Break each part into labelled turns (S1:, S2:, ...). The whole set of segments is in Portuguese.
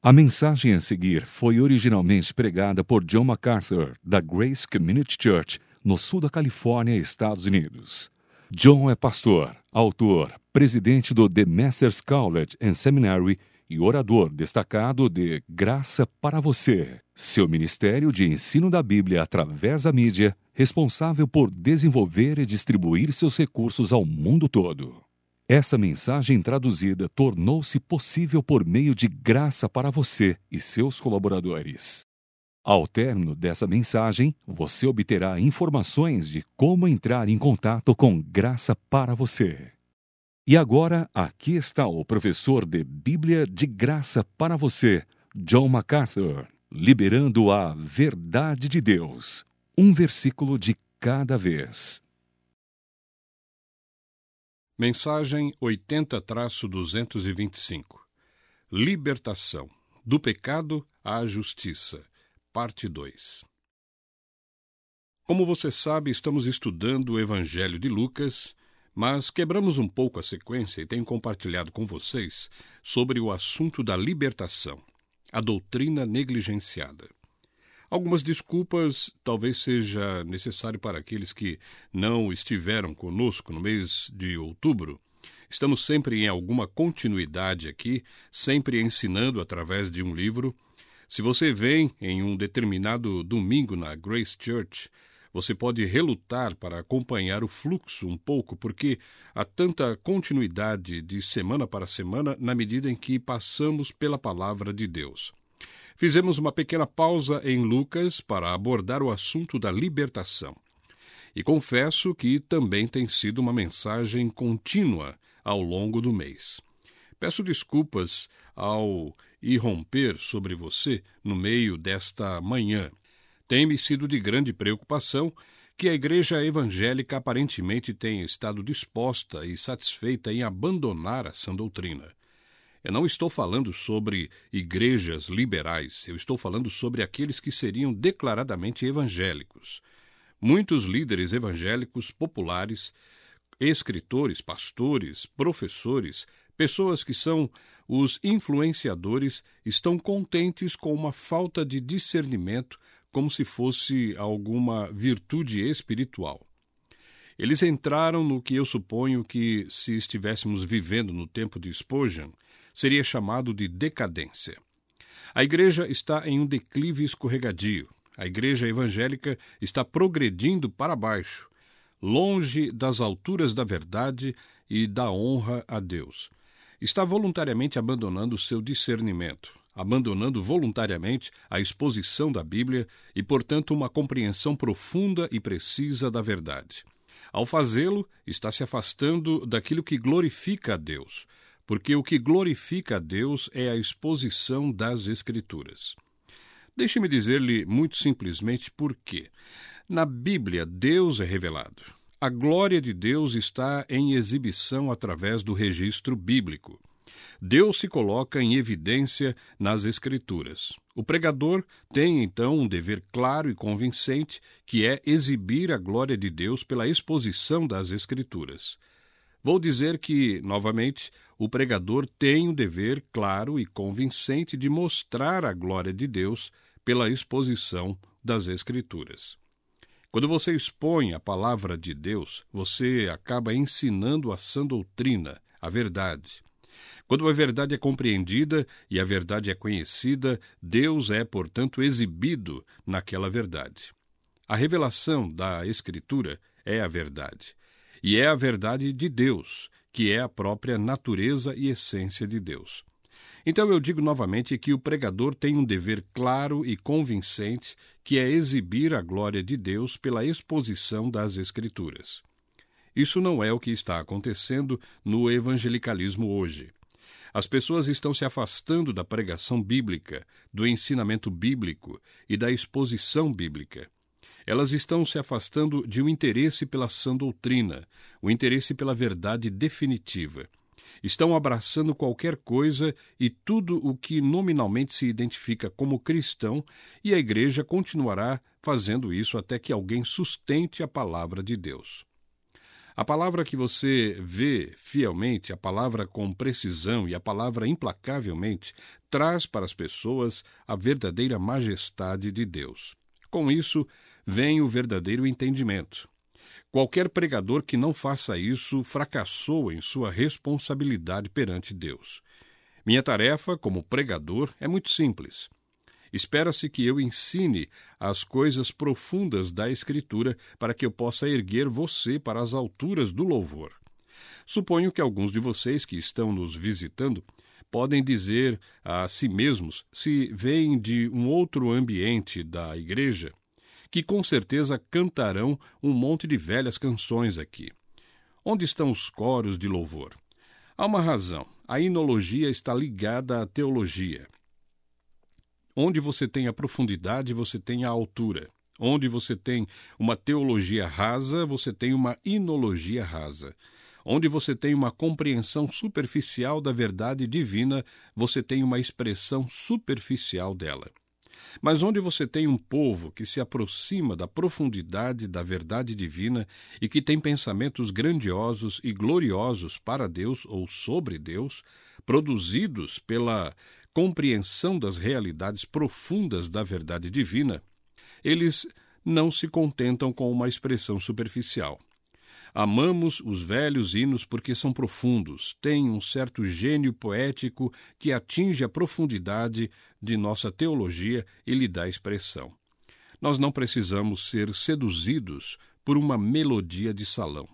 S1: A mensagem a seguir foi originalmente pregada por John MacArthur, da Grace Community Church, no sul da Califórnia, Estados Unidos. John é pastor, autor, presidente do The Masters College and Seminary e orador destacado de Graça para Você, seu ministério de ensino da Bíblia através da mídia, responsável por desenvolver e distribuir seus recursos ao mundo todo. Essa mensagem traduzida tornou-se possível por meio de Graça para Você e seus colaboradores. Ao término dessa mensagem, você obterá informações de como entrar em contato com Graça para Você. E agora, aqui está o professor de Bíblia de Graça para Você, John MacArthur, liberando a verdade de Deus, um versículo de cada vez.
S2: Mensagem 80-225. Libertação, do pecado à justiça, parte 2. Como você sabe, estamos estudando o Evangelho de Lucas, mas quebramos um pouco a sequência e tenho compartilhado com vocês sobre o assunto da libertação, a doutrina negligenciada. Algumas desculpas talvez seja necessário para aqueles que não estiveram conosco no mês de outubro. Estamos sempre em alguma continuidade aqui, sempre ensinando através de um livro. Se você vem em um determinado domingo na Grace Church, você pode relutar para acompanhar o fluxo um pouco, porque há tanta continuidade de semana para semana na medida em que passamos pela palavra de Deus. Fizemos uma pequena pausa em Lucas para abordar o assunto da libertação. E confesso que também tem sido uma mensagem contínua ao longo do mês. Peço desculpas ao irromper sobre você no meio desta manhã. Tem-me sido de grande preocupação que a igreja evangélica aparentemente tenha estado disposta e satisfeita em abandonar a sã doutrina. Eu não estou falando sobre igrejas liberais, eu estou falando sobre aqueles que seriam declaradamente evangélicos. Muitos líderes evangélicos populares, escritores, pastores, professores, pessoas que são os influenciadores, estão contentes com uma falta de discernimento, como se fosse alguma virtude espiritual. Eles entraram no que eu suponho que, se estivéssemos vivendo no tempo de Spurgeon, seria chamado de decadência. A igreja está em um declive escorregadio. A igreja evangélica está progredindo para baixo, longe das alturas da verdade e da honra a Deus. Está voluntariamente abandonando seu discernimento, abandonando voluntariamente a exposição da Bíblia e, portanto, uma compreensão profunda e precisa da verdade. Ao fazê-lo, está se afastando daquilo que glorifica a Deus, porque o que glorifica a Deus é a exposição das Escrituras. Deixe-me dizer-lhe muito simplesmente por quê. Na Bíblia, Deus é revelado. A glória de Deus está em exibição através do registro bíblico. Deus se coloca em evidência nas Escrituras. O pregador tem, então, um dever claro e convincente, que é exibir a glória de Deus pela exposição das Escrituras. Vou dizer que, novamente, o pregador tem um dever claro e convincente de mostrar a glória de Deus pela exposição das Escrituras. Quando você expõe a palavra de Deus, você acaba ensinando a sã doutrina, a verdade. Quando a verdade é compreendida e a verdade é conhecida, Deus é, portanto, exibido naquela verdade. A revelação da Escritura é a verdade. E é a verdade de Deus, que é a própria natureza e essência de Deus. Então eu digo novamente que o pregador tem um dever claro e convincente, que é exibir a glória de Deus pela exposição das Escrituras. Isso não é o que está acontecendo no evangelicalismo hoje. As pessoas estão se afastando da pregação bíblica, do ensinamento bíblico e da exposição bíblica. Elas estão se afastando de um interesse pela sã doutrina, o interesse pela verdade definitiva. Estão abraçando qualquer coisa e tudo o que nominalmente se identifica como cristão, e a igreja continuará fazendo isso até que alguém sustente a palavra de Deus. A palavra que você vê fielmente, a palavra com precisão e a palavra implacavelmente, traz para as pessoas a verdadeira majestade de Deus. Com isso, vem o verdadeiro entendimento. Qualquer pregador que não faça isso fracassou em sua responsabilidade perante Deus. Minha tarefa como pregador é muito simples. Espera-se que eu ensine as coisas profundas da Escritura para que eu possa erguer você para as alturas do louvor. Suponho que alguns de vocês que estão nos visitando podem dizer a si mesmos, se vêm de um outro ambiente da igreja, que com certeza cantarão um monte de velhas canções aqui. Onde estão os coros de louvor? Há uma razão. A hinologia está ligada à teologia. Onde você tem a profundidade, você tem a altura. Onde você tem uma teologia rasa, você tem uma hinologia rasa. Onde você tem uma compreensão superficial da verdade divina, você tem uma expressão superficial dela. Mas onde você tem um povo que se aproxima da profundidade da verdade divina e que tem pensamentos grandiosos e gloriosos para Deus ou sobre Deus, produzidos pela compreensão das realidades profundas da verdade divina, eles não se contentam com uma expressão superficial. Amamos os velhos hinos porque são profundos, têm um certo gênio poético que atinge a profundidade de nossa teologia e lhe dá expressão. Nós não precisamos ser seduzidos por uma melodia de salão.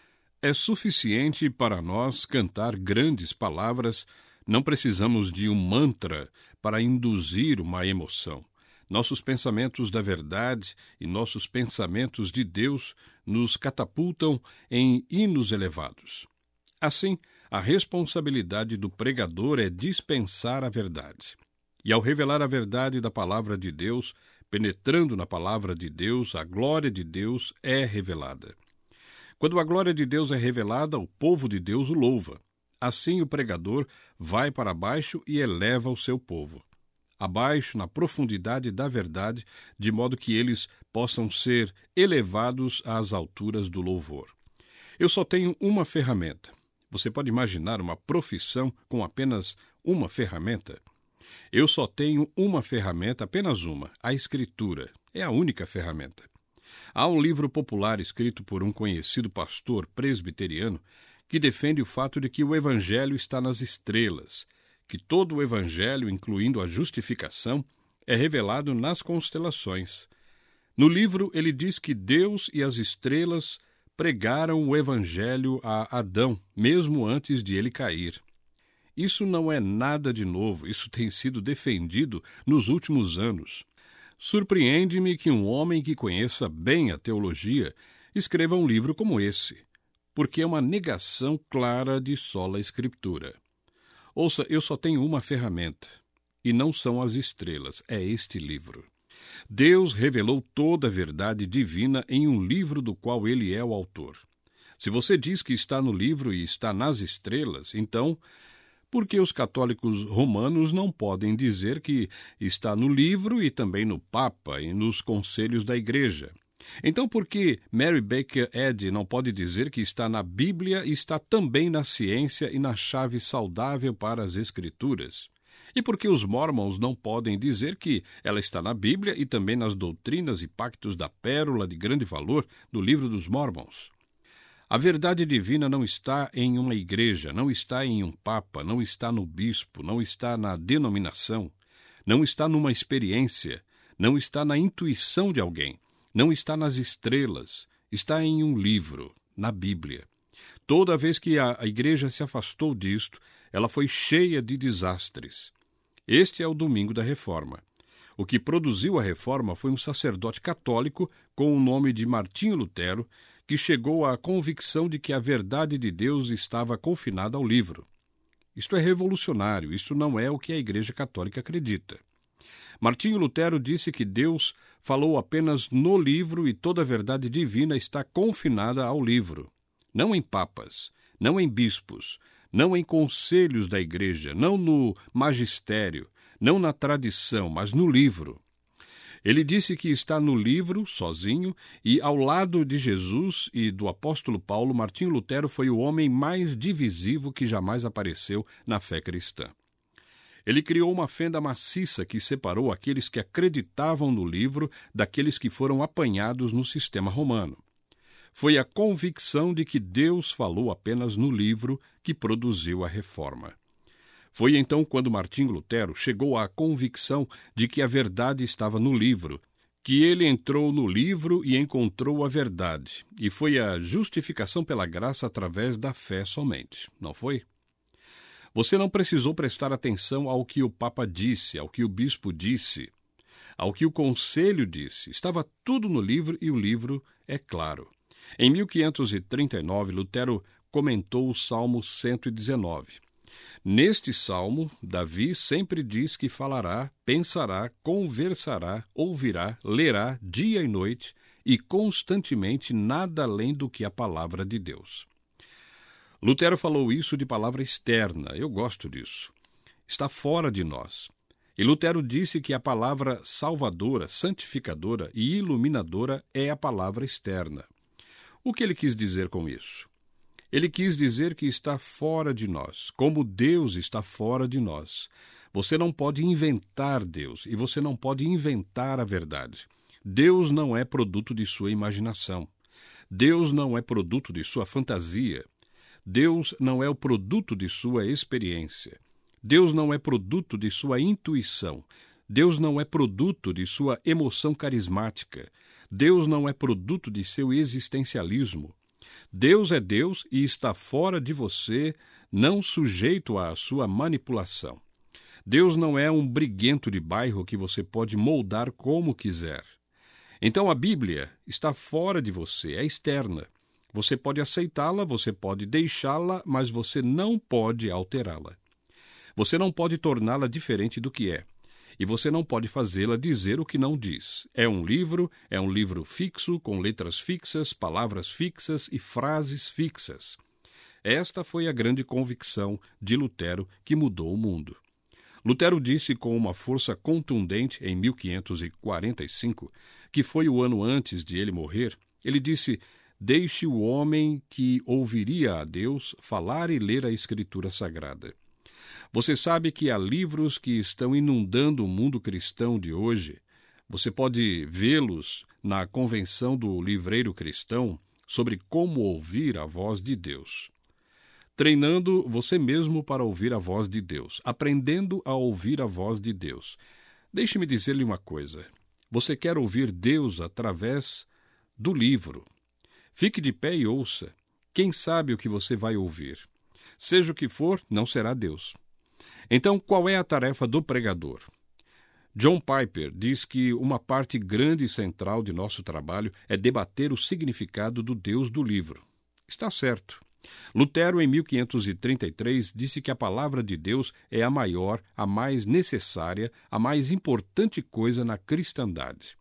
S2: É suficiente para nós cantar grandes palavras. Não precisamos de um mantra para induzir uma emoção. Nossos pensamentos da verdade e nossos pensamentos de Deus nos catapultam em hinos elevados. Assim, a responsabilidade do pregador é dispensar a verdade. E ao revelar a verdade da palavra de Deus, penetrando na palavra de Deus, a glória de Deus é revelada. Quando a glória de Deus é revelada, o povo de Deus o louva. Assim o pregador vai para baixo e eleva o seu povo. Abaixo, na profundidade da verdade, de modo que eles possam ser elevados às alturas do louvor. Eu só tenho uma ferramenta. Você pode imaginar uma profissão com apenas uma ferramenta? Eu só tenho uma ferramenta, apenas uma, a Escritura. É a única ferramenta. Há um livro popular escrito por um conhecido pastor presbiteriano que defende o fato de que o Evangelho está nas estrelas, que todo o Evangelho, incluindo a justificação, é revelado nas constelações. No livro, ele diz que Deus e as estrelas pregaram o Evangelho a Adão, mesmo antes de ele cair. Isso não é nada de novo, isso tem sido defendido nos últimos anos. Surpreende-me que um homem que conheça bem a teologia escreva um livro como esse, porque é uma negação clara de sola Escritura. Ouça, eu só tenho uma ferramenta, e não são as estrelas, é este livro. Deus revelou toda a verdade divina em um livro do qual ele é o autor. Se você diz que está no livro e está nas estrelas, então, por que os católicos romanos não podem dizer que está no livro e também no Papa e nos conselhos da Igreja? Então, por que Mary Baker Eddy não pode dizer que está na Bíblia e está também na ciência e na chave saudável para as Escrituras? E por que os Mormons não podem dizer que ela está na Bíblia e também nas doutrinas e pactos da pérola de grande valor do livro dos Mormons? A verdade divina não está em uma igreja, não está em um papa, não está no bispo, não está na denominação, não está numa experiência, não está na intuição de alguém. Não está nas estrelas, está em um livro, na Bíblia. Toda vez que a igreja se afastou disto, ela foi cheia de desastres. Este é o domingo da Reforma. O que produziu a Reforma foi um sacerdote católico com o nome de Martinho Lutero, que chegou à convicção de que a verdade de Deus estava confinada ao livro. Isto é revolucionário, isto não é o que a Igreja Católica acredita. Martinho Lutero disse que Deus falou apenas no livro e toda a verdade divina está confinada ao livro. Não em papas, não em bispos, não em conselhos da igreja, não no magistério, não na tradição, mas no livro. Ele disse que está no livro, sozinho, e ao lado de Jesus e do apóstolo Paulo, Martinho Lutero foi o homem mais divisivo que jamais apareceu na fé cristã. Ele criou uma fenda maciça que separou aqueles que acreditavam no livro daqueles que foram apanhados no sistema romano. Foi a convicção de que Deus falou apenas no livro que produziu a reforma. Foi então quando Martinho Lutero chegou à convicção de que a verdade estava no livro, que ele entrou no livro e encontrou a verdade, e foi a justificação pela graça através da fé somente, não foi? Você não precisou prestar atenção ao que o Papa disse, ao que o Bispo disse, ao que o Conselho disse. Estava tudo no livro e o livro é claro. Em 1539, Lutero comentou o Salmo 119. Neste salmo, Davi sempre diz que falará, pensará, conversará, ouvirá, lerá dia e noite e constantemente nada além do que a palavra de Deus. Lutero falou isso de palavra externa, eu gosto disso. Está fora de nós. E Lutero disse que a palavra salvadora, santificadora e iluminadora é a palavra externa. O que ele quis dizer com isso? Ele quis dizer que está fora de nós, como Deus está fora de nós. Você não pode inventar Deus e você não pode inventar a verdade. Deus não é produto de sua imaginação. Deus não é produto de sua fantasia. Deus não é o produto de sua experiência. Deus não é produto de sua intuição. Deus não é produto de sua emoção carismática. Deus não é produto de seu existencialismo. Deus é Deus e está fora de você, não sujeito à sua manipulação. Deus não é um briguento de bairro que você pode moldar como quiser. Então a Bíblia está fora de você, é externa. Você pode aceitá-la, você pode deixá-la, mas você não pode alterá-la. Você não pode torná-la diferente do que é. E você não pode fazê-la dizer o que não diz. É um livro fixo, com letras fixas, palavras fixas e frases fixas. Esta foi a grande convicção de Lutero que mudou o mundo. Lutero disse com uma força contundente em 1545, que foi o ano antes de ele morrer, ele disse: "Deixe o homem que ouviria a Deus falar e ler a Escritura Sagrada." Você sabe que há livros que estão inundando o mundo cristão de hoje. Você pode vê-los na Convenção do Livreiro Cristão sobre como ouvir a voz de Deus. Treinando você mesmo para ouvir a voz de Deus, aprendendo a ouvir a voz de Deus. Deixe-me dizer-lhe uma coisa. Você quer ouvir Deus através do livro. Fique de pé e ouça. Quem sabe o que você vai ouvir? Seja o que for, não será Deus. Então, qual é a tarefa do pregador? John Piper diz que uma parte grande e central de nosso trabalho é debater o significado do Deus do livro. Está certo. Lutero, em 1533, disse que a palavra de Deus é a maior, a mais necessária, a mais importante coisa na cristandade.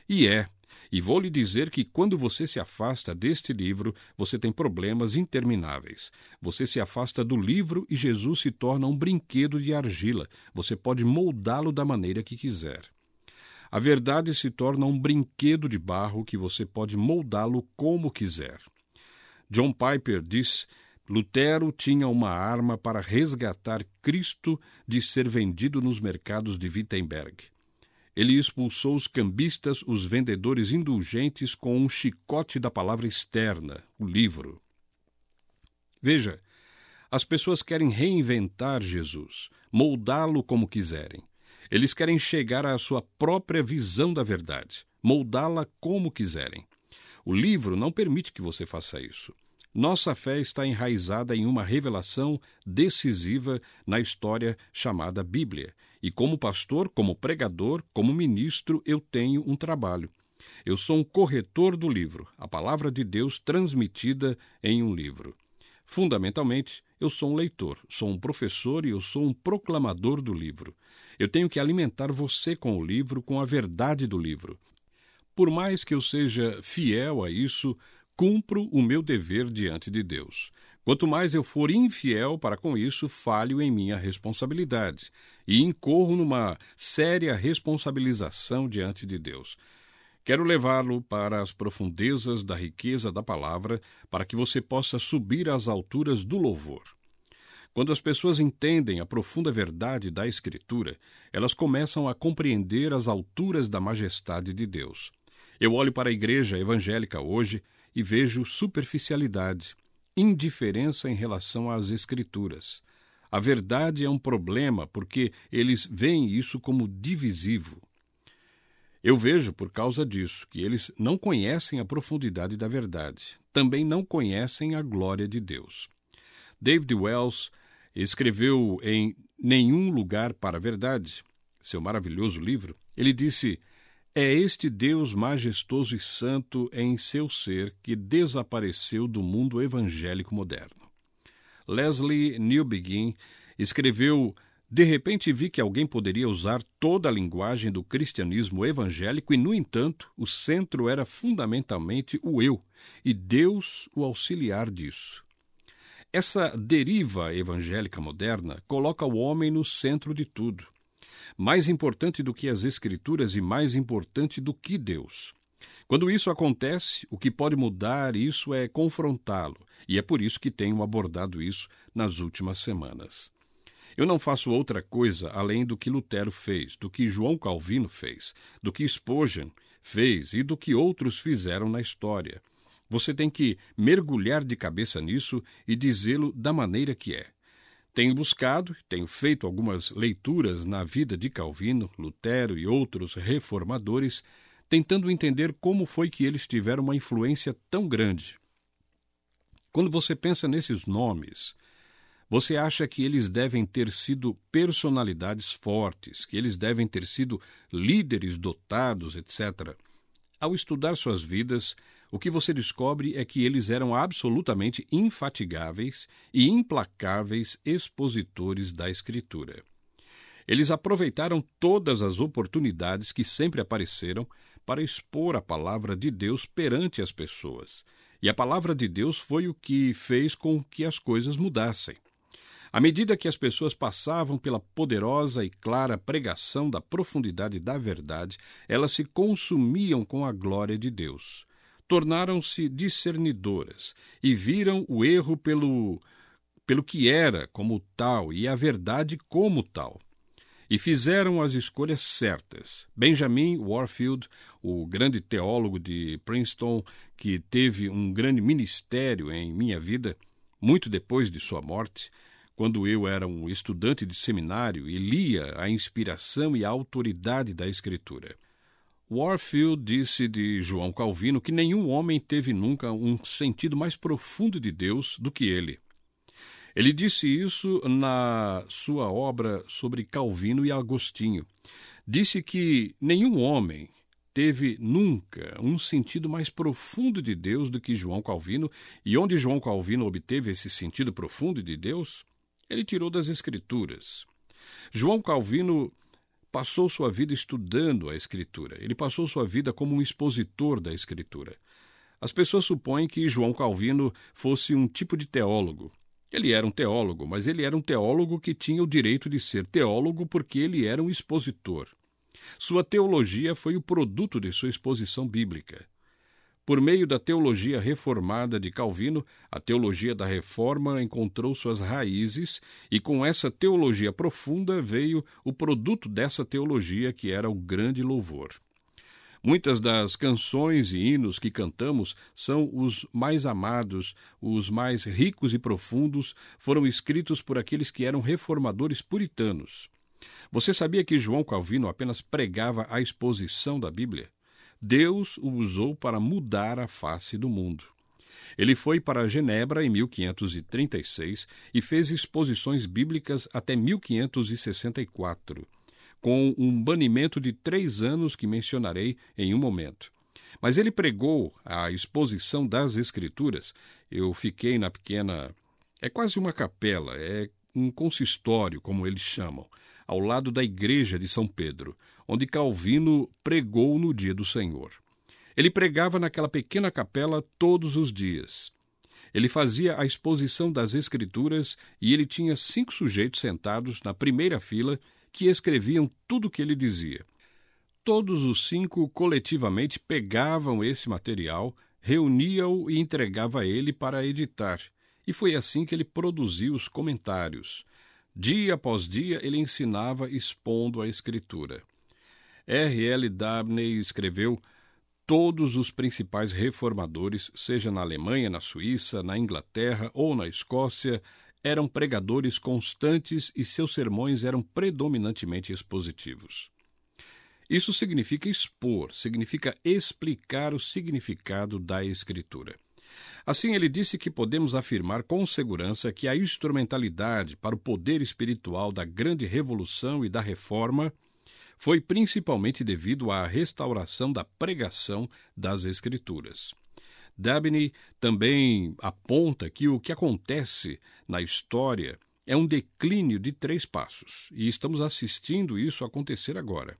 S2: E vou lhe dizer que quando você se afasta deste livro, você tem problemas intermináveis. Você se afasta do livro e Jesus se torna um brinquedo de argila. Você pode moldá-lo da maneira que quiser. A verdade se torna um brinquedo de barro que você pode moldá-lo como quiser. John Piper diz: Lutero tinha uma arma para resgatar Cristo de ser vendido nos mercados de Wittenberg. Ele expulsou os cambistas, os vendedores indulgentes, com um chicote da palavra externa, o livro. Veja, as pessoas querem reinventar Jesus, moldá-lo como quiserem. Eles querem chegar à sua própria visão da verdade, moldá-la como quiserem. O livro não permite que você faça isso. Nossa fé está enraizada em uma revelação decisiva na história chamada Bíblia. E como pastor, como pregador, como ministro, eu tenho um trabalho. Eu sou um corretor do livro, a palavra de Deus transmitida em um livro. Fundamentalmente, eu sou um leitor, sou um professor e eu sou um proclamador do livro. Eu tenho que alimentar você com o livro, com a verdade do livro. Por mais que eu seja fiel a isso, cumpro o meu dever diante de Deus. Quanto mais eu for infiel para com isso, falho em minha responsabilidade e incorro numa séria responsabilização diante de Deus. Quero levá-lo para as profundezas da riqueza da palavra, para que você possa subir às alturas do louvor. Quando as pessoas entendem a profunda verdade da Escritura, elas começam a compreender as alturas da majestade de Deus. Eu olho para a igreja evangélica hoje e vejo superficialidade, indiferença em relação às Escrituras. A verdade é um problema porque eles veem isso como divisivo. Eu vejo, por causa disso, que eles não conhecem a profundidade da verdade. Também não conhecem a glória de Deus. David Wells escreveu em Nenhum Lugar para a Verdade, seu maravilhoso livro, ele disse: é este Deus majestoso e santo em seu ser que desapareceu do mundo evangélico moderno. Leslie Newbegin escreveu: de repente vi que alguém poderia usar toda a linguagem do cristianismo evangélico e, no entanto, o centro era fundamentalmente o eu, e Deus o auxiliar disso. Essa deriva evangélica moderna coloca o homem no centro de tudo. Mais importante do que as Escrituras e mais importante do que Deus. Quando isso acontece, o que pode mudar isso é confrontá-lo, e é por isso que tenho abordado isso nas últimas semanas. Eu não faço outra coisa além do que Lutero fez, do que João Calvino fez, do que Spurgeon fez e do que outros fizeram na história. Você tem que mergulhar de cabeça nisso e dizê-lo da maneira que é. Tenho buscado, tenho feito algumas leituras na vida de Calvino, Lutero e outros reformadores, tentando entender como foi que eles tiveram uma influência tão grande. Quando você pensa nesses nomes, você acha que eles devem ter sido personalidades fortes, que eles devem ter sido líderes dotados, etc. Ao estudar suas vidas, o que você descobre é que eles eram absolutamente infatigáveis e implacáveis expositores da Escritura. Eles aproveitaram todas as oportunidades que sempre apareceram para expor a palavra de Deus perante as pessoas. E a palavra de Deus foi o que fez com que as coisas mudassem. À medida que as pessoas passavam pela poderosa e clara pregação da profundidade da verdade, elas se consumiam com a glória de Deus. Tornaram-se discernidoras e viram o erro pelo que era como tal e a verdade como tal. E fizeram as escolhas certas. Benjamin Warfield, o grande teólogo de Princeton, que teve um grande ministério em minha vida, muito depois de sua morte, quando eu era um estudante de seminário e lia a inspiração e a autoridade da Escritura. Warfield disse de João Calvino que nenhum homem teve nunca um sentido mais profundo de Deus do que ele. Ele disse isso na sua obra sobre Calvino e Agostinho. Disse que nenhum homem teve nunca um sentido mais profundo de Deus do que João Calvino, e onde João Calvino obteve esse sentido profundo de Deus, ele tirou das Escrituras. João Calvino passou sua vida estudando a Escritura. Ele passou sua vida como um expositor da Escritura. As pessoas supõem que João Calvino fosse um tipo de teólogo. Ele era um teólogo, mas ele era um teólogo que tinha o direito de ser teólogo porque ele era um expositor. Sua teologia foi o produto de sua exposição bíblica. Por meio da teologia reformada de Calvino, a teologia da Reforma encontrou suas raízes e com essa teologia profunda veio o produto dessa teologia que era o grande louvor. Muitas das canções e hinos que cantamos são os mais amados, os mais ricos e profundos, foram escritos por aqueles que eram reformadores puritanos. Você sabia que João Calvino apenas pregava a exposição da Bíblia? Deus o usou para mudar a face do mundo. Ele foi para Genebra em 1536 e fez exposições bíblicas até 1564. Com um banimento de 3 anos que mencionarei em um momento. Mas ele pregou a exposição das Escrituras. Eu fiquei na pequena... É quase uma capela, é um consistório, como eles chamam, ao lado da igreja de São Pedro, onde Calvino pregou no dia do Senhor. Ele pregava naquela pequena capela todos os dias. Ele fazia a exposição das Escrituras e ele tinha 5 sujeitos sentados na primeira fila que escreviam tudo o que ele dizia. Todos os 5 coletivamente pegavam esse material, reuniam-o e entregavam a ele para editar. e foi assim que ele produziu os comentários. Dia após dia, ele ensinava expondo a Escritura. R.L. Dabney escreveu: todos os principais reformadores, seja na Alemanha, na Suíça, na Inglaterra ou na Escócia, eram pregadores constantes e seus sermões eram predominantemente expositivos. Isso significa expor, significa explicar o significado da Escritura. Assim, ele disse que podemos afirmar com segurança que a instrumentalidade para o poder espiritual da grande revolução e da reforma foi principalmente devido à restauração da pregação das Escrituras. Dabney também aponta que o que acontece na história é um declínio de 3 passos, e estamos assistindo isso acontecer agora.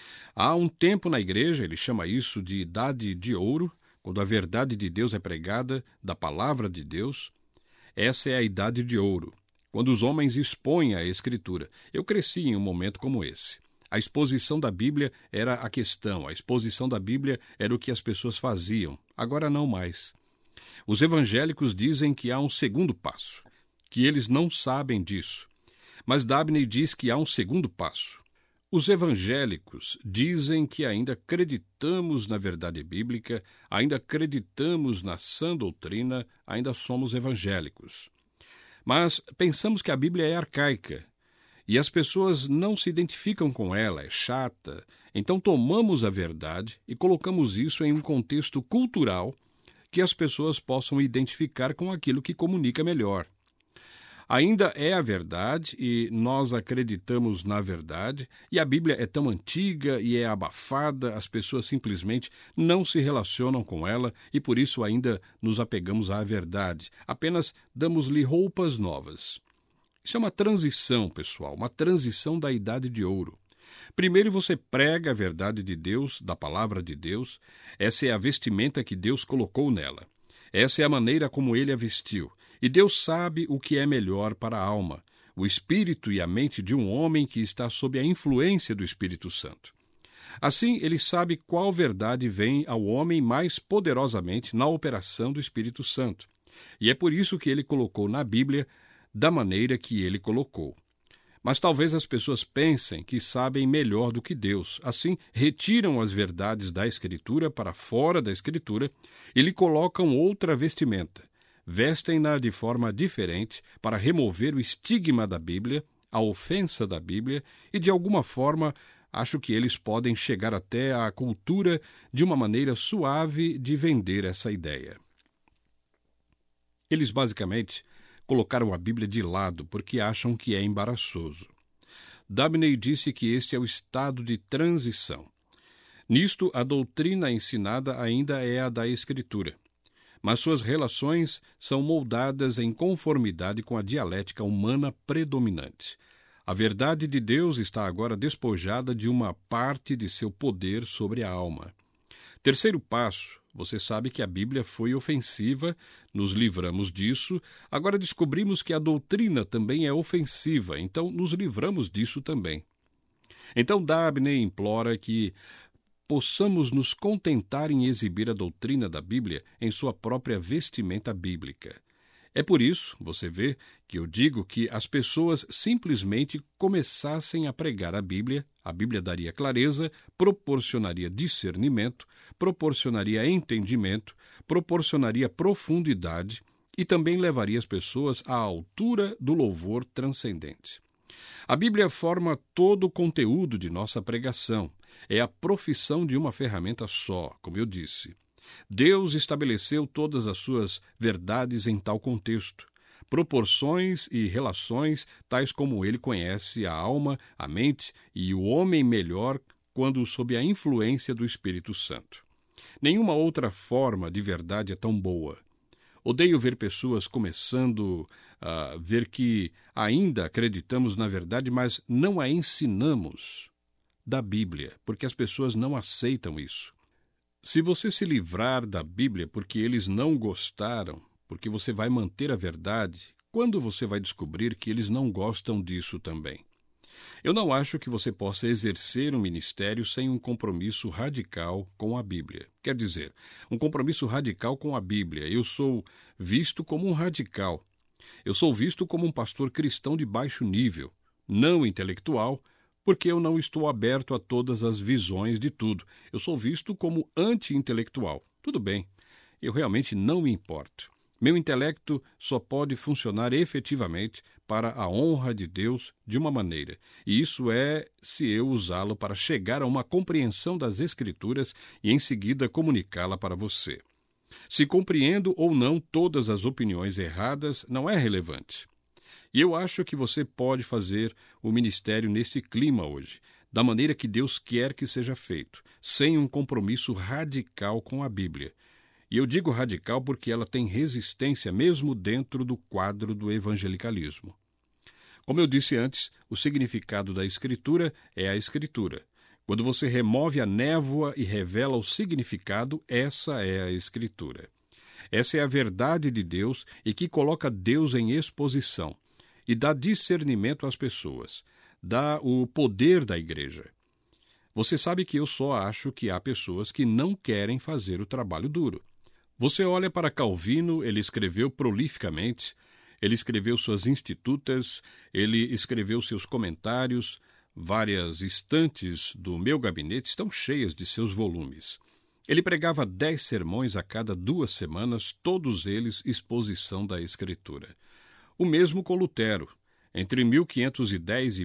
S2: Há um tempo na igreja, ele chama isso de Idade de Ouro, quando a verdade de Deus é pregada, da palavra de Deus. Essa é a Idade de Ouro, quando os homens expõem a Escritura. Eu cresci em um momento como esse. A exposição da Bíblia era a questão, a exposição da Bíblia era o que as pessoas faziam, agora não mais. Os evangélicos dizem que há um segundo passo, que eles não sabem disso. Mas Dabney diz que há um segundo passo. Os evangélicos dizem que ainda acreditamos na verdade bíblica, ainda acreditamos na sã doutrina, ainda somos evangélicos. Mas pensamos que a Bíblia é arcaica, e as pessoas não se identificam com ela, é chata. Então tomamos a verdade e colocamos isso em um contexto cultural que as pessoas possam identificar com aquilo que comunica melhor. Ainda é a verdade e nós acreditamos na verdade, e a Bíblia é tão antiga e é abafada, as pessoas simplesmente não se relacionam com ela e por isso ainda nos apegamos à verdade, apenas damos-lhe roupas novas. Isso é uma transição, pessoal, uma transição da Idade de Ouro. Primeiro você prega a verdade de Deus, da palavra de Deus. Essa é a vestimenta que Deus colocou nela. Essa é a maneira como ele a vestiu. E Deus sabe o que é melhor para a alma, o espírito e a mente de um homem que está sob a influência do Espírito Santo. Assim, ele sabe qual verdade vem ao homem mais poderosamente na operação do Espírito Santo. E é por isso que ele colocou na Bíblia da maneira que ele colocou. Mas talvez as pessoas pensem que sabem melhor do que Deus. Assim, retiram as verdades da Escritura para fora da Escritura e lhe colocam outra vestimenta. Vestem-na de forma diferente para remover o estigma da Bíblia, a ofensa da Bíblia, e de alguma forma acho que eles podem chegar até à cultura de uma maneira suave de vender essa ideia. Eles basicamente colocaram a Bíblia de lado porque acham que é embaraçoso. Dabney disse que este é o estado de transição. Nisto, a doutrina ensinada ainda é a da Escritura, mas suas relações são moldadas em conformidade com a dialética humana predominante. A verdade de Deus está agora despojada de uma parte de seu poder sobre a alma. Terceiro passo, você sabe que a Bíblia foi ofensiva, nos livramos disso, agora descobrimos que a doutrina também é ofensiva, então nos livramos disso também. Então Dabney implora que possamos nos contentar em exibir a doutrina da Bíblia em sua própria vestimenta bíblica. É por isso, você vê, que eu digo que as pessoas simplesmente começassem a pregar a Bíblia daria clareza, proporcionaria discernimento, proporcionaria entendimento, proporcionaria profundidade e também levaria as pessoas à altura do louvor transcendente. A Bíblia forma todo o conteúdo de nossa pregação. É a profissão de uma ferramenta só, como eu disse. Deus estabeleceu todas as suas verdades em tal contexto, proporções e relações tais como ele conhece a alma, a mente e o homem melhor quando sob a influência do Espírito Santo. Nenhuma outra forma de verdade é tão boa. Odeio ver pessoas começando a ver que ainda acreditamos na verdade, mas não a ensinamos da Bíblia, porque as pessoas não aceitam isso. Se você se livrar da Bíblia porque eles não gostaram, porque você vai manter a verdade, quando você vai descobrir que eles não gostam disso também? Eu não acho que você possa exercer um ministério sem um compromisso radical com a Bíblia. Quer dizer, um compromisso radical com a Bíblia. Eu sou visto como um radical. Eu sou visto como um pastor cristão de baixo nível, não intelectual, porque eu não estou aberto a todas as visões de tudo. Eu sou visto como anti-intelectual. Tudo bem, eu realmente não me importo. Meu intelecto só pode funcionar efetivamente para a honra de Deus de uma maneira, e isso é se eu usá-lo para chegar a uma compreensão das Escrituras e em seguida comunicá-la para você. Se compreendo ou não todas as opiniões erradas, não é relevante. E eu acho que você pode fazer o ministério nesse clima hoje, da maneira que Deus quer que seja feito, sem um compromisso radical com a Bíblia. E eu digo radical porque ela tem resistência mesmo dentro do quadro do evangelicalismo. Como eu disse antes, o significado da Escritura é a Escritura. Quando você remove a névoa e revela o significado, essa é a Escritura. Essa é a verdade de Deus e que coloca Deus em exposição e dá discernimento às pessoas, dá o poder da igreja. Você sabe que eu só acho que há pessoas que não querem fazer o trabalho duro. Você olha para Calvino, ele escreveu prolificamente, ele escreveu suas institutas, ele escreveu seus comentários, várias estantes do meu gabinete estão cheias de seus volumes. Ele pregava 10 sermões a cada 2 semanas, todos eles exposição da Escritura. O mesmo com Lutero. Entre 1510 e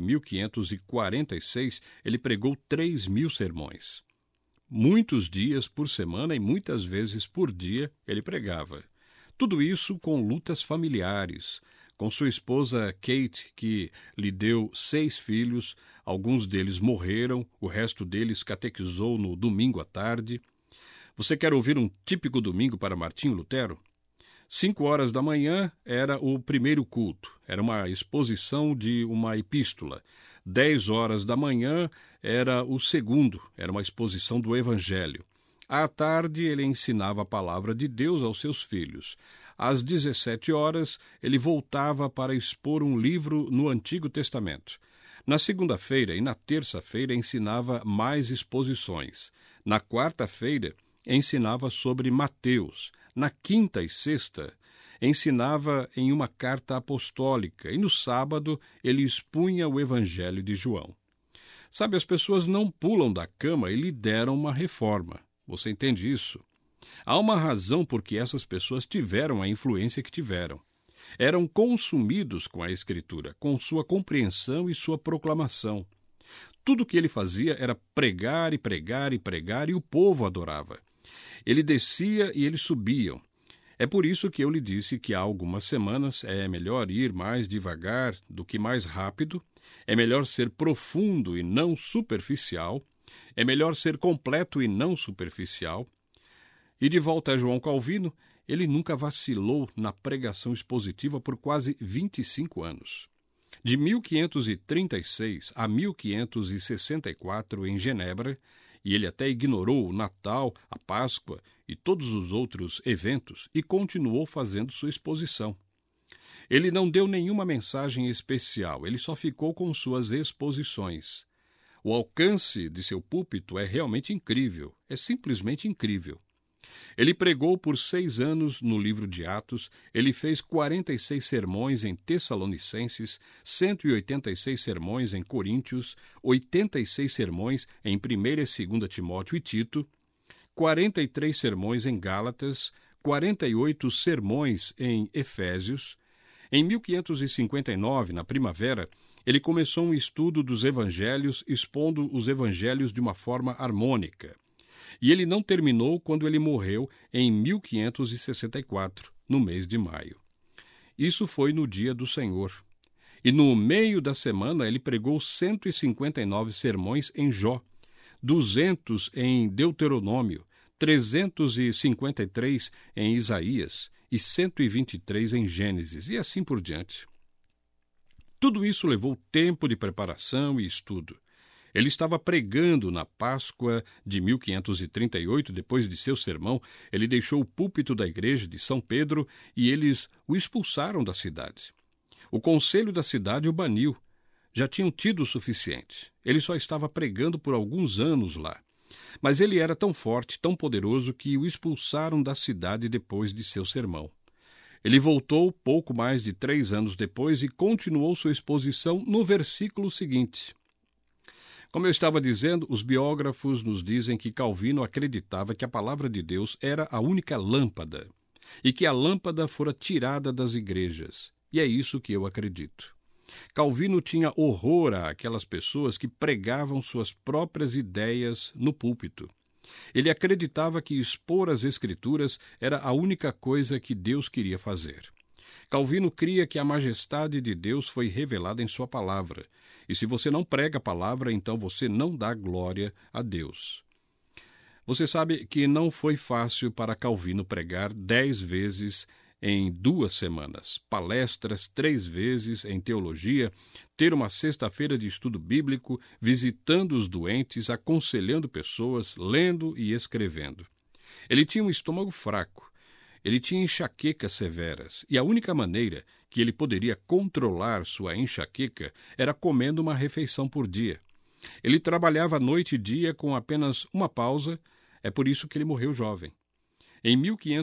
S2: 1546, ele pregou 3.000 sermões. Muitos dias por semana e muitas vezes por dia ele pregava. Tudo isso com lutas familiares, com sua esposa Kate, que lhe deu 6 filhos, alguns deles morreram, o resto deles catequizou no domingo à tarde. Você quer ouvir um típico domingo para Martinho Lutero? 5 horas da manhã era o primeiro culto, era uma exposição de uma epístola. 10 horas da manhã era o segundo, era uma exposição do Evangelho. À tarde ele ensinava a palavra de Deus aos seus filhos. Às 17 horas ele voltava para expor um livro no Antigo Testamento. Na segunda-feira e na terça-feira ensinava mais exposições. Na quarta-feira ensinava sobre Mateus. Na quinta e sexta ensinava em uma carta apostólica e no sábado ele expunha o Evangelho de João. Sabe, as pessoas não pulam da cama e lideram uma reforma. Você entende isso? Há uma razão por que essas pessoas tiveram a influência que tiveram. Eram consumidos com a Escritura, com sua compreensão e sua proclamação. Tudo o que ele fazia era pregar e pregar e pregar e o povo adorava. Ele descia e eles subiam. É por isso que eu lhe disse que há algumas semanas é melhor ir mais devagar do que mais rápido, é melhor ser profundo e não superficial, é melhor ser completo e não superficial. E de volta a João Calvino, ele nunca vacilou na pregação expositiva por quase 25 anos. De 1536 a 1564, em Genebra, e ele até ignorou o Natal, a Páscoa e todos os outros eventos e continuou fazendo sua exposição. Ele não deu nenhuma mensagem especial, ele só ficou com suas exposições. O alcance de seu púlpito é realmente incrível, é simplesmente incrível. Ele pregou por 6 anos no livro de Atos, ele fez 46 sermões em Tessalonicenses, 186 sermões em Coríntios, 86 sermões em 1ª e 2ª Timóteo e Tito, 43 sermões em Gálatas, 48 sermões em Efésios. Em 1559, na primavera, ele começou um estudo dos evangelhos, expondo os evangelhos de uma forma harmônica. E ele não terminou quando ele morreu em 1564, no mês de maio. Isso foi no dia do Senhor. E no meio da semana ele pregou 159 sermões em Jó, 200 em Deuteronômio, 353 em Isaías e 123 em Gênesis, e assim por diante. Tudo isso levou tempo de preparação e estudo. Ele estava pregando na Páscoa de 1538, depois de seu sermão, ele deixou o púlpito da igreja de São Pedro e eles o expulsaram da cidade. O conselho da cidade o baniu. Já tinham tido o suficiente. Ele só estava pregando por alguns anos lá. Mas ele era tão forte, tão poderoso, que o expulsaram da cidade depois de seu sermão. Ele voltou pouco mais de 3 anos depois e continuou sua exposição no versículo seguinte. Como eu estava dizendo, os biógrafos nos dizem que Calvino acreditava que a palavra de Deus era a única lâmpada e que a lâmpada fora tirada das igrejas. E é isso que eu acredito. Calvino tinha horror àquelas pessoas que pregavam suas próprias ideias no púlpito. Ele acreditava que expor as Escrituras era a única coisa que Deus queria fazer. Calvino cria que a majestade de Deus foi revelada em sua palavra, e se você não prega a palavra, então você não dá glória a Deus. Você sabe que não foi fácil para Calvino pregar 10 vezes em 2 semanas, palestras 3 vezes em teologia, ter uma sexta-feira de estudo bíblico, visitando os doentes, aconselhando pessoas, lendo e escrevendo. Ele tinha um estômago fraco, ele tinha enxaquecas severas, e a única maneira que ele poderia controlar sua enxaqueca era comendo uma refeição por dia. Ele trabalhava noite e dia com apenas uma pausa, é por isso que ele morreu jovem. Em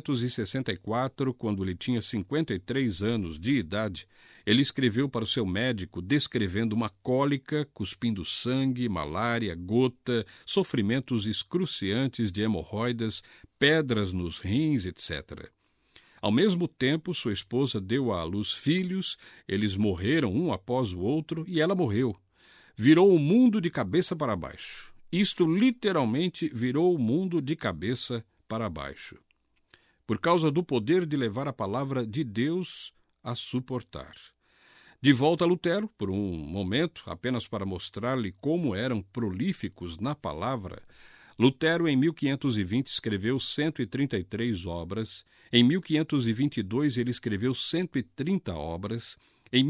S2: 1564, quando ele tinha 53 anos de idade, ele escreveu para o seu médico descrevendo uma cólica, cuspindo sangue, malária, gota, sofrimentos excruciantes de hemorroidas, pedras nos rins, etc. Ao mesmo tempo, sua esposa deu à luz filhos, eles morreram um após o outro e ela morreu. Virou o mundo de cabeça para baixo. Isto literalmente virou o mundo de cabeça para baixo. Por causa do poder de levar a palavra de Deus a suportar. De volta a Lutero, por um momento, apenas para mostrar-lhe como eram prolíficos na palavra, Lutero, em 1520, escreveu 133 obras, em 1522 ele escreveu 130 obras, em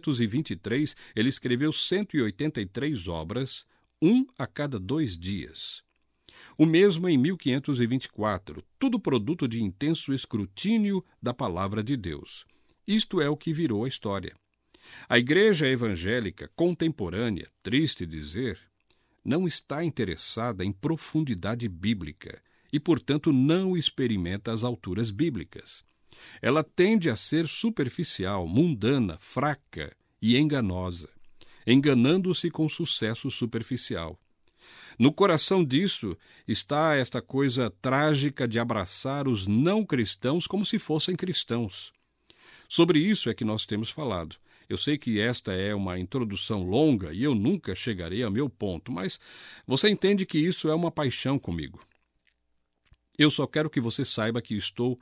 S2: 1523 ele escreveu 183 obras, 1 a cada 2 dias. O mesmo em 1524, tudo produto de intenso escrutínio da palavra de Deus. Isto é o que virou a história. A igreja evangélica contemporânea, triste dizer, não está interessada em profundidade bíblica e, portanto, não experimenta as alturas bíblicas. Ela tende a ser superficial, mundana, fraca e enganosa, enganando-se com sucesso superficial. No coração disso está esta coisa trágica de abraçar os não cristãos como se fossem cristãos. Sobre isso é que nós temos falado. Eu sei que esta é uma introdução longa e eu nunca chegarei ao meu ponto, mas você entende que isso é uma paixão comigo. Eu só quero que você saiba que estou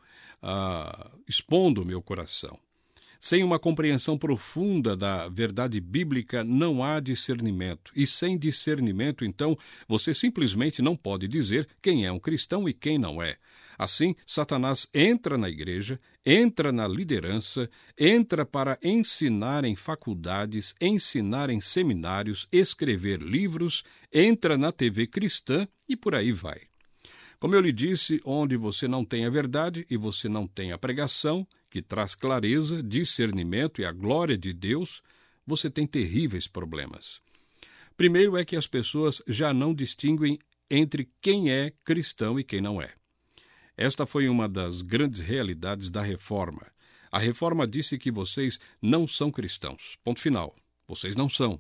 S2: expondo o meu coração. Sem uma compreensão profunda da verdade bíblica, não há discernimento. E sem discernimento, então, você simplesmente não pode dizer quem é um cristão e quem não é. Assim, Satanás entra na igreja, entra na liderança, entra para ensinar em faculdades, ensinar em seminários, escrever livros, entra na TV cristã e por aí vai. Como eu lhe disse, onde você não tem a verdade e você não tem a pregação, que traz clareza, discernimento e a glória de Deus, você tem terríveis problemas. Primeiro é que as pessoas já não distinguem entre quem é cristão e quem não é. Esta foi uma das grandes realidades da Reforma. A Reforma disse que vocês não são cristãos. Ponto final. Vocês não são.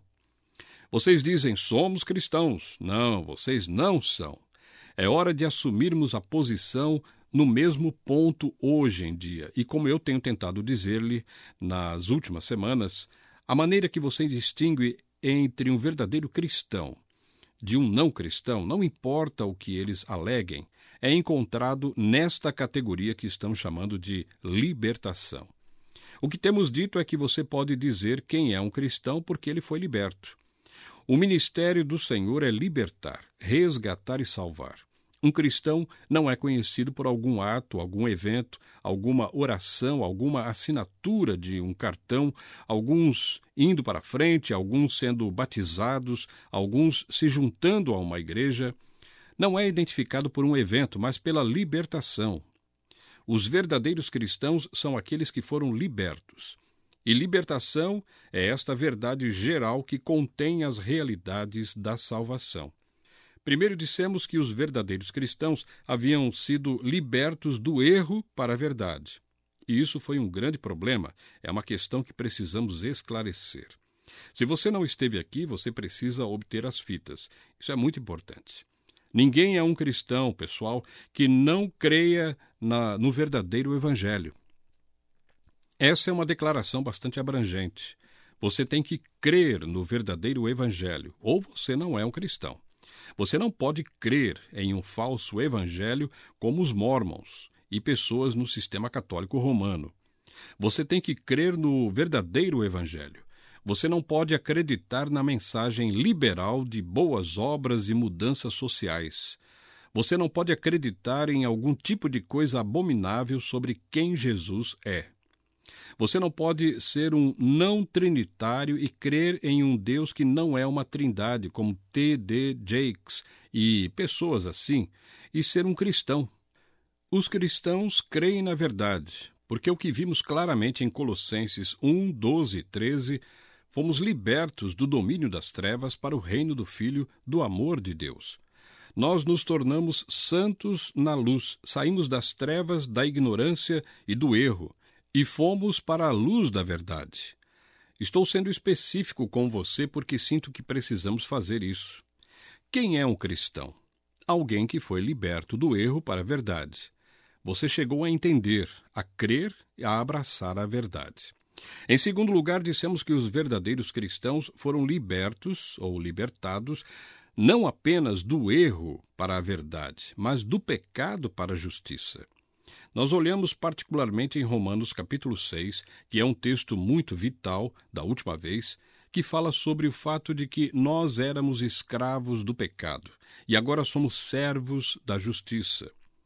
S2: Vocês dizem, somos cristãos. Não, vocês não são. É hora de assumirmos a posição no mesmo ponto hoje em dia. E como eu tenho tentado dizer-lhe nas últimas semanas, a maneira que você distingue entre um verdadeiro cristão de um não cristão, não importa o que eles aleguem, é encontrado nesta categoria que estamos chamando de libertação. O que temos dito é que você pode dizer quem é um cristão porque ele foi liberto. O ministério do Senhor é libertar, resgatar e salvar. Um cristão não é conhecido por algum ato, algum evento, alguma oração, alguma assinatura de um cartão, alguns indo para frente, alguns sendo batizados, alguns se juntando a uma igreja. Não é identificado por um evento, mas pela libertação. Os verdadeiros cristãos são aqueles que foram libertos. E libertação é esta verdade geral que contém as realidades da salvação. Primeiro dissemos que os verdadeiros cristãos haviam sido libertos do erro para a verdade. e isso foi um grande problema. É uma questão que precisamos esclarecer. Se você não esteve aqui, você precisa obter as fitas. Isso é muito importante. Ninguém é um cristão, pessoal, que não creia no verdadeiro evangelho. Essa é uma declaração bastante abrangente. Você tem que crer no verdadeiro evangelho, ou você não é um cristão. Você não pode crer em um falso evangelho como os mormons e pessoas no sistema católico romano. Você tem que crer no verdadeiro evangelho. Você não pode acreditar na mensagem liberal de boas obras e mudanças sociais. Você não pode acreditar em algum tipo de coisa abominável sobre quem Jesus é. Você não pode ser um não trinitário e crer em um Deus que não é uma trindade, como T.D. Jakes e pessoas assim, e ser um cristão. Os cristãos creem na verdade, porque o que vimos claramente em Colossenses 1, 12 e 13, fomos libertos do domínio das trevas para o reino do Filho do amor de Deus. Nós nos tornamos santos na luz, saímos das trevas, da ignorância e do erro, e fomos para a luz da verdade. Estou sendo específico com você porque sinto que precisamos fazer isso. Quem é um cristão? Alguém que foi liberto do erro para a verdade. Você chegou a entender, a crer e a abraçar a verdade. Em segundo lugar, dissemos que os verdadeiros cristãos foram libertos ou libertados não apenas do erro para a verdade, mas do pecado para a justiça. Nós olhamos particularmente em Romanos capítulo 6, que é um texto muito vital da última vez, que fala sobre o fato de que nós éramos escravos do pecado e agora somos servos da justiça.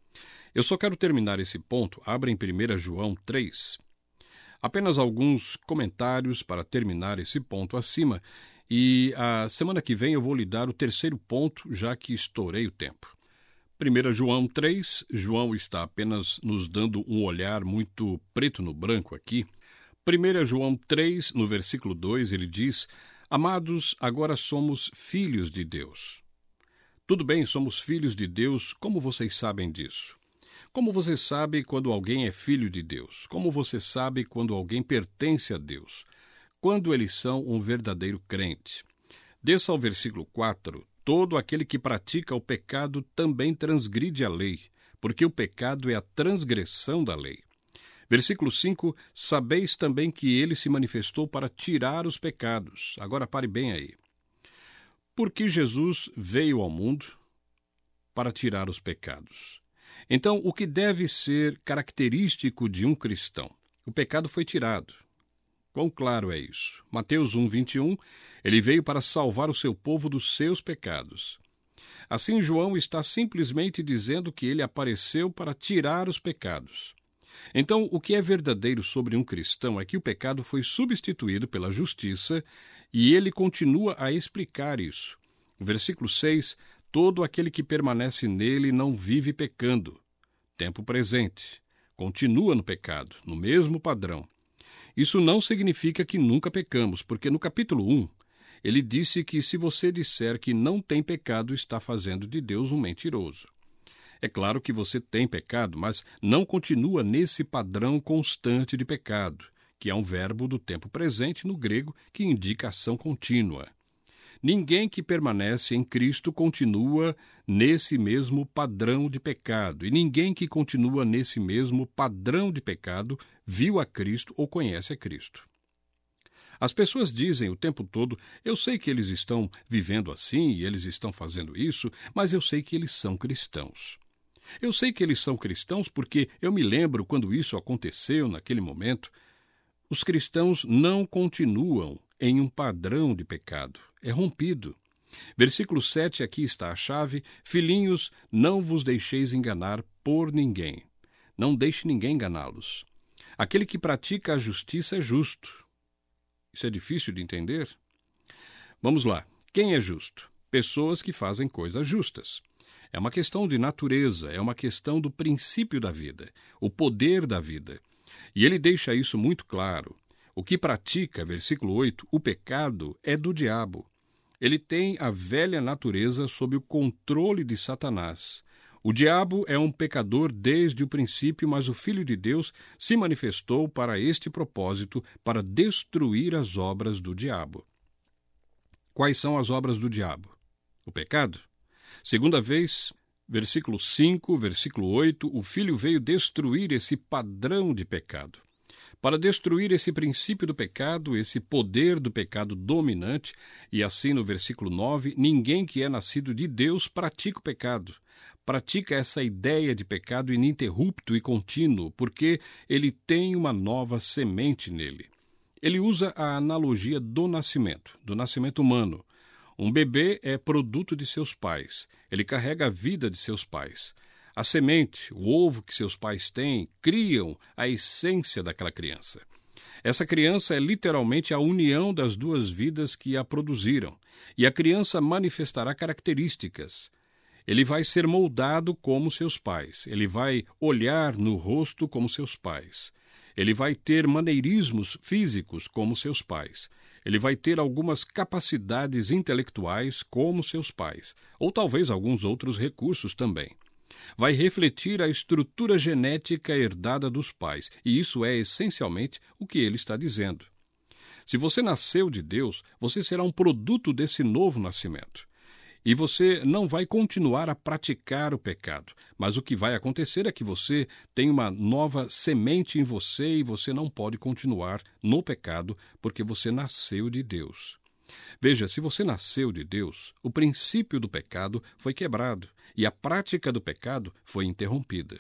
S2: Eu só quero terminar esse ponto. Abra em 1 João 3. Apenas alguns comentários para terminar esse ponto acima, e a semana que vem eu vou lhe dar o terceiro ponto, já que estourei o tempo. 1 João 3, João está apenas nos dando um olhar muito preto no branco aqui. 1 João 3, no versículo 2, ele diz: Amados, agora somos filhos de Deus. Tudo bem, somos filhos de Deus, como vocês sabem disso? Como você sabe quando alguém é filho de Deus? Como você sabe quando alguém pertence a Deus? Quando eles são um verdadeiro crente. Desça ao versículo 4. Todo aquele que pratica o pecado também transgride a lei, porque o pecado é a transgressão da lei. Versículo 5. Sabeis também que ele se manifestou para tirar os pecados. Agora pare bem aí. Porque Jesus veio ao mundo para tirar os pecados. Então, o que deve ser característico de um cristão? O pecado foi tirado. Quão claro é isso? Mateus 1, 21, ele veio para salvar o seu povo dos seus pecados. Assim, João está simplesmente dizendo que ele apareceu para tirar os pecados. Então, o que é verdadeiro sobre um cristão é que o pecado foi substituído pela justiça e ele continua a explicar isso. O versículo 6, todo aquele que permanece nele não vive pecando. Tempo presente. Continua no pecado, no mesmo padrão. Isso não significa que nunca pecamos, porque no capítulo 1, ele disse que se você disser que não tem pecado, está fazendo de Deus um mentiroso. É claro que você tem pecado, mas não continua nesse padrão constante de pecado, que é um verbo do tempo presente no grego que indica ação contínua. Ninguém que permanece em Cristo continua nesse mesmo padrão de pecado, e ninguém que continua nesse mesmo padrão de pecado viu a Cristo ou conhece a Cristo. As pessoas dizem o tempo todo, eu sei que eles estão vivendo assim e eles estão fazendo isso, mas eu sei que eles são cristãos. Eu sei que eles são cristãos porque eu me lembro quando isso aconteceu naquele momento. Os cristãos não continuam em um padrão de pecado. É rompido. Versículo 7, aqui está a chave. Filhinhos, não vos deixeis enganar por ninguém. Não deixe ninguém enganá-los. Aquele que pratica a justiça é justo. Isso é difícil de entender? Vamos lá. Quem é justo? Pessoas que fazem coisas justas. É uma questão de natureza, é uma questão do princípio da vida, o poder da vida. E ele deixa isso muito claro. O que pratica, versículo 8, o pecado é do diabo. Ele tem a velha natureza sob o controle de Satanás. O diabo é um pecador desde o princípio, mas o Filho de Deus se manifestou para este propósito, para destruir as obras do diabo. Quais são as obras do diabo? O pecado. Segunda vez, versículo 5, versículo 8, o Filho veio destruir esse padrão de pecado. Para destruir esse princípio do pecado, esse poder do pecado dominante, e assim no versículo 9, ninguém que é nascido de Deus pratica o pecado. Pratica essa ideia de pecado ininterrupto e contínuo, porque ele tem uma nova semente nele. Ele usa a analogia do nascimento humano. Um bebê é produto de seus pais. Ele carrega a vida de seus pais. A semente, o ovo que seus pais têm, criam a essência daquela criança. Essa criança é literalmente a união das duas vidas que a produziram. E a criança manifestará características. Ele vai ser moldado como seus pais. Ele vai olhar no rosto como seus pais. Ele vai ter maneirismos físicos como seus pais. Ele vai ter algumas capacidades intelectuais como seus pais. Ou talvez alguns outros recursos também. Vai refletir a estrutura genética herdada dos pais. E isso é essencialmente o que ele está dizendo. Se você nasceu de Deus, você será um produto desse novo nascimento. E você não vai continuar a praticar o pecado, mas o que vai acontecer é que você tem uma nova semente em você e você não pode continuar no pecado porque você nasceu de Deus. Veja, se você nasceu de Deus, o princípio do pecado foi quebrado e a prática do pecado foi interrompida.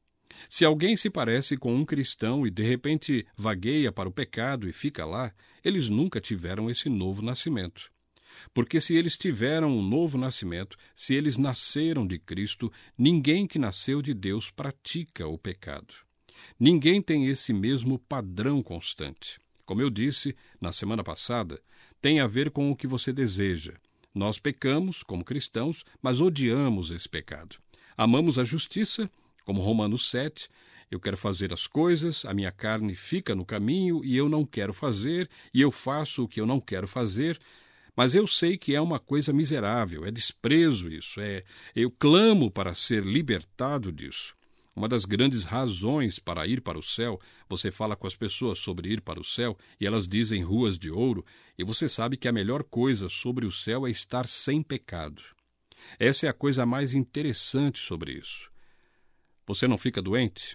S2: Se alguém se parece com um cristão e de repente vagueia para o pecado e fica lá, eles nunca tiveram esse novo nascimento. Porque se eles tiveram um novo nascimento, se eles nasceram de Cristo, ninguém que nasceu de Deus pratica o pecado. Ninguém tem esse mesmo padrão constante. Como eu disse na semana passada, tem a ver com o que você deseja. Nós pecamos como cristãos, mas odiamos esse pecado. Amamos a justiça, como Romanos 7, eu quero fazer as coisas, a minha carne fica no caminho e eu não quero fazer, e eu faço o que eu não quero fazer. Mas eu sei que é uma coisa miserável, é desprezo isso, eu clamo para ser libertado disso. Uma das grandes razões para ir para o céu, você fala com as pessoas sobre ir para o céu e elas dizem ruas de ouro, e você sabe que a melhor coisa sobre o céu é estar sem pecado. Essa é a coisa mais interessante sobre isso. Você não fica doente?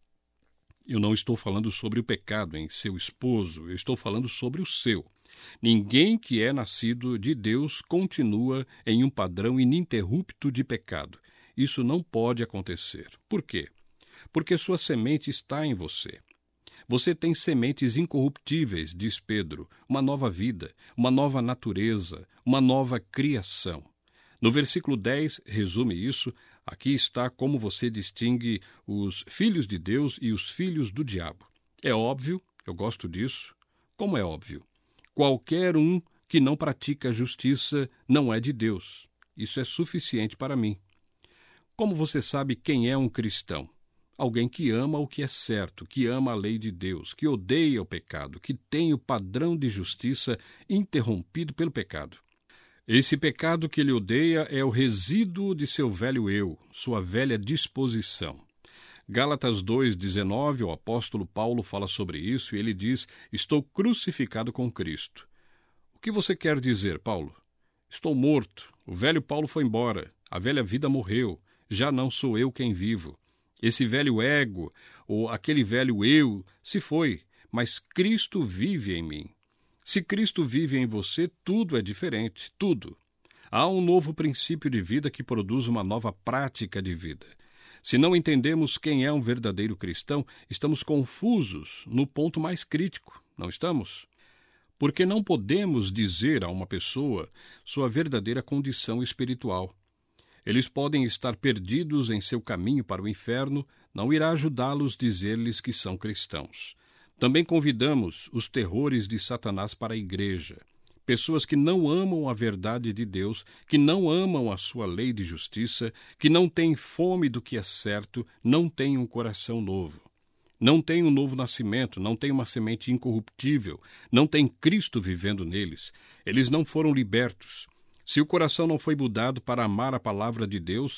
S2: Eu não estou falando sobre o pecado em seu esposo, eu estou falando sobre o seu. Ninguém que é nascido de Deus continua em um padrão ininterrupto de pecado. Isso não pode acontecer. Por quê? Porque sua semente está em você. Você tem sementes incorruptíveis, diz Pedro, uma nova vida, uma nova natureza, uma nova criação. No versículo 10, resume isso, aqui está como você distingue os filhos de Deus e os filhos do diabo. É óbvio, eu gosto disso. Como é óbvio? Qualquer um que não pratica a justiça não é de Deus. Isso é suficiente para mim. Como você sabe quem é um cristão? Alguém que ama o que é certo, que ama a lei de Deus, que odeia o pecado, que tem o padrão de justiça interrompido pelo pecado. Esse pecado que ele odeia é o resíduo de seu velho eu, sua velha disposição. Gálatas 2,19, o apóstolo Paulo fala sobre isso e ele diz: estou crucificado com Cristo. O que você quer dizer, Paulo? Estou morto, o velho Paulo foi embora, a velha vida morreu, já não sou eu quem vivo. Esse velho ego, ou aquele velho eu, se foi, mas Cristo vive em mim. Se Cristo vive em você, tudo é diferente, tudo. Há um novo princípio de vida que produz uma nova prática de vida. Se não entendemos quem é um verdadeiro cristão, estamos confusos no ponto mais crítico, não estamos? Porque não podemos dizer a uma pessoa sua verdadeira condição espiritual. Eles podem estar perdidos em seu caminho para o inferno, não irá ajudá-los dizer-lhes que são cristãos. Também convidamos os terrores de Satanás para a igreja. Pessoas que não amam a verdade de Deus, que não amam a sua lei de justiça, que não têm fome do que é certo, não têm um coração novo. Não têm um novo nascimento, não têm uma semente incorruptível, não têm Cristo vivendo neles. Eles não foram libertos. Se o coração não foi mudado para amar a palavra de Deus,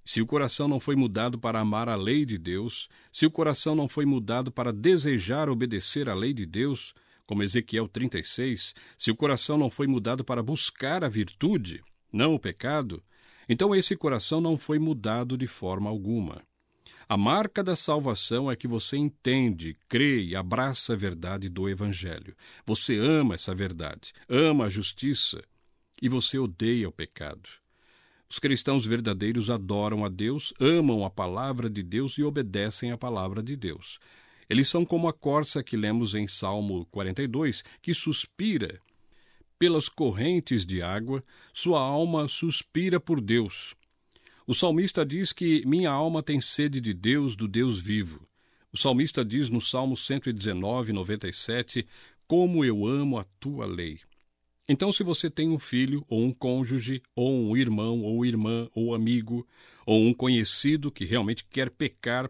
S2: Se o coração não foi mudado para amar a lei de Deus, se o coração não foi mudado para desejar obedecer à lei de Deus, como Ezequiel 36, se o coração não foi mudado para buscar a virtude, não o pecado, então esse coração não foi mudado de forma alguma. A marca da salvação é que você entende, crê e abraça a verdade do Evangelho. Você ama essa verdade, ama a justiça e você odeia o pecado. Os cristãos verdadeiros adoram a Deus, amam a palavra de Deus e obedecem à palavra de Deus. Eles são como a corça que lemos em Salmo 42, que suspira pelas correntes de água, sua alma suspira por Deus. O salmista diz que minha alma tem sede de Deus, do Deus vivo. O salmista diz no Salmo 119, 97, como eu amo a tua lei. Então, se você tem um filho, ou um cônjuge, ou um irmão, ou irmã, ou amigo, ou um conhecido que realmente quer pecar,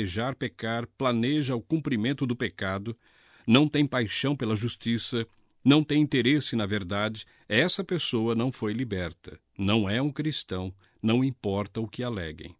S2: planeja o cumprimento do pecado, não tem paixão pela justiça, não tem interesse na verdade, essa pessoa não foi liberta, não é um cristão, não importa o que aleguem.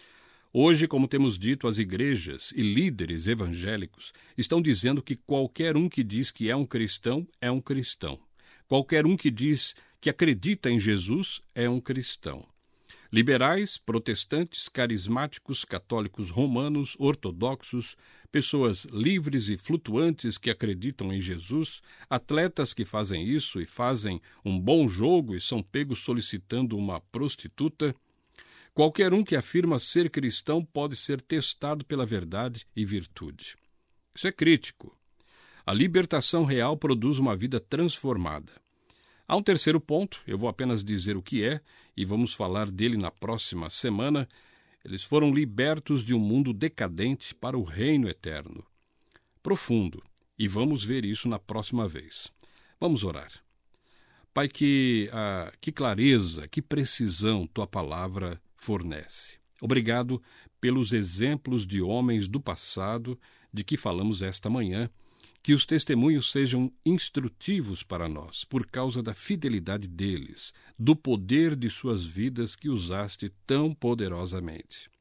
S2: Hoje, como temos dito, as igrejas e líderes evangélicos estão dizendo que qualquer um que diz que é um cristão é um cristão. Qualquer um que diz que acredita em Jesus é um cristão. Liberais, protestantes, carismáticos, católicos romanos, ortodoxos, pessoas livres e flutuantes que acreditam em Jesus, atletas que fazem isso e fazem um bom jogo e são pegos solicitando uma prostituta. Qualquer um que afirma ser cristão pode ser testado pela verdade e virtude. Isso é crítico. A libertação real produz uma vida transformada. Há um terceiro ponto, eu vou apenas dizer o que é, e vamos falar dele na próxima semana. Eles foram libertos de um mundo decadente para o reino eterno. Profundo, e vamos ver isso na próxima vez. Vamos orar. Pai, que clareza, que precisão tua palavra fornece. Obrigado pelos exemplos de homens do passado de que falamos esta manhã, que os testemunhos sejam instrutivos para nós, por causa da fidelidade deles, do poder de suas vidas que usaste tão poderosamente.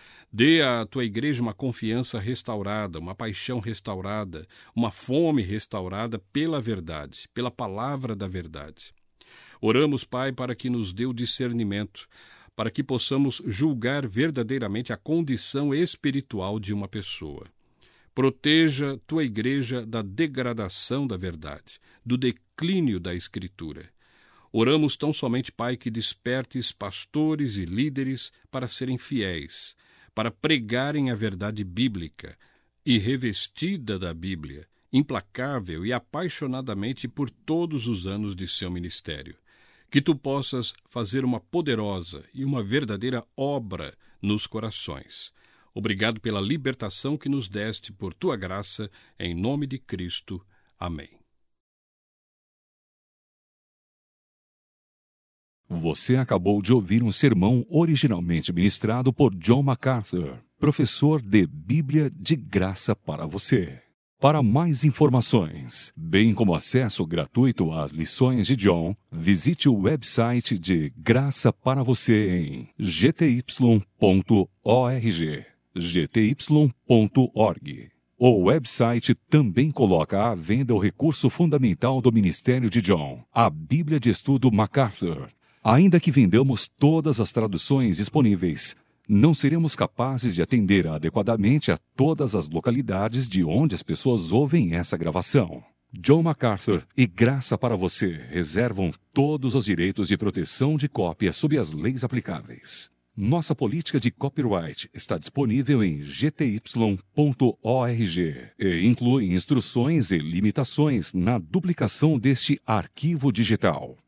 S2: Dê à tua igreja uma confiança restaurada, uma paixão restaurada, uma fome restaurada pela verdade, pela palavra da verdade. Oramos, Pai, para que nos dê o discernimento, para que possamos julgar verdadeiramente a condição espiritual de uma pessoa. Proteja tua igreja da degradação da verdade, do declínio da Escritura. Oramos tão somente, Pai, que despertes pastores e líderes para serem fiéis, para pregarem a verdade bíblica e revestida da Bíblia, implacável e apaixonadamente por todos os anos de seu ministério. Que tu possas fazer uma poderosa e uma verdadeira obra nos corações. Obrigado pela libertação que nos deste por tua graça, em nome de Cristo. Amém.
S1: Você acabou de ouvir um sermão originalmente ministrado por John MacArthur, professor de Bíblia de graça para você. Para mais informações, bem como acesso gratuito às lições de John, visite o website de Graça para Você em gty.org. gty.org. O website também coloca à venda o recurso fundamental do ministério de John, a Bíblia de Estudo MacArthur. Ainda que vendamos todas as traduções disponíveis, não seremos capazes de atender adequadamente a todas as localidades de onde as pessoas ouvem essa gravação. John MacArthur e Graça para Você reservam todos os direitos de proteção de cópia sob as leis aplicáveis. Nossa política de copyright está disponível em gty.org e inclui instruções e limitações na duplicação deste arquivo digital.